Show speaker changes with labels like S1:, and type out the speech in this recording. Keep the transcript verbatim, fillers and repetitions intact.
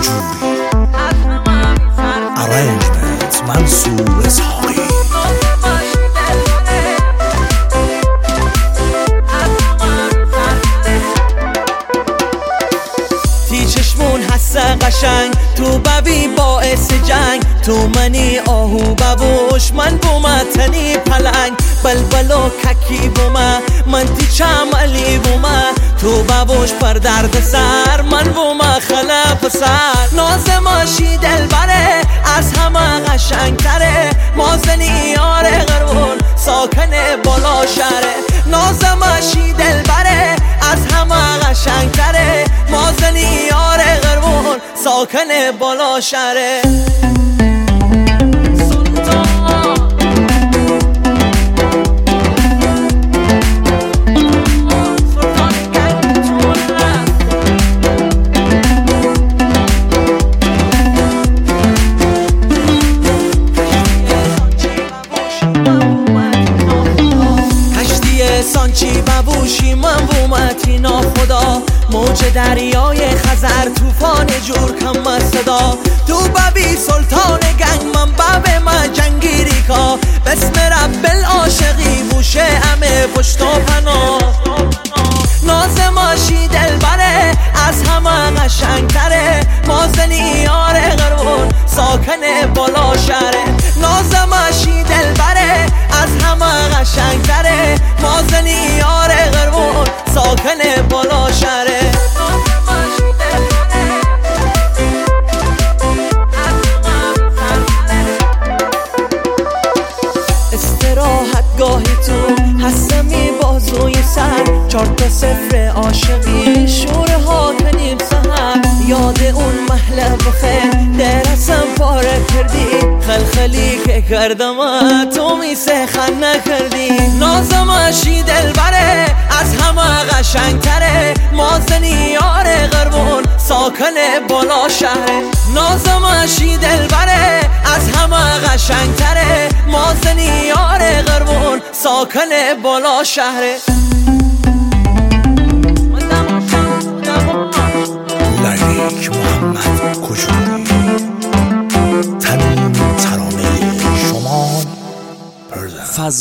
S1: جوری. Arrangement منصور اسحاقی.
S2: تی چشمون هست قشنگ تو ببی باعث جنگ، تو منی آهو ببوش من بومتنی پلنگ، بلبل و ککی بومه من تی چملی بومه، تو ببوش پر درد سر من بومه خلا پسر. ناز ماشی دلبره از همه قشنگ تره، مازنی یاره غرون ساکن بالا شهره. ناز ماشی دلبره از همه قشنگ تره، مازنی یاره غرون ساکن بالا شهره. سانچی ببوشی من بومتی ناخدا، موج دریای خزر توفان جور کم صدا، تو ببی سلطان گنگ من بب من جنگیری کا، بسم رب العاشقی بوشه همه پشت و پناه. ناز ماشی دلبره از همه قشنگ تره، مازنی یاره غرون ساکن بالا شهره. ناز ماشی دلبره از همه قشنگ تره، مازنی یاره غرون ساکن بالا شهره. استراحت گاهی تو هستمی بازوی سر، چار تا صفر عاشقی شوره ها کنیم سهر، یاد اون محله بخیر درسم پاره کردی، خلخلی که کردم تو میسه خن نکردی. نازماشی دلبره از همه قشنگ تره، مازنی یاره غربون ساکن بالا شهره. نازماشی دلبره از همه قشنگ تره، مازنی یاره غربون ساکن بالا شهره.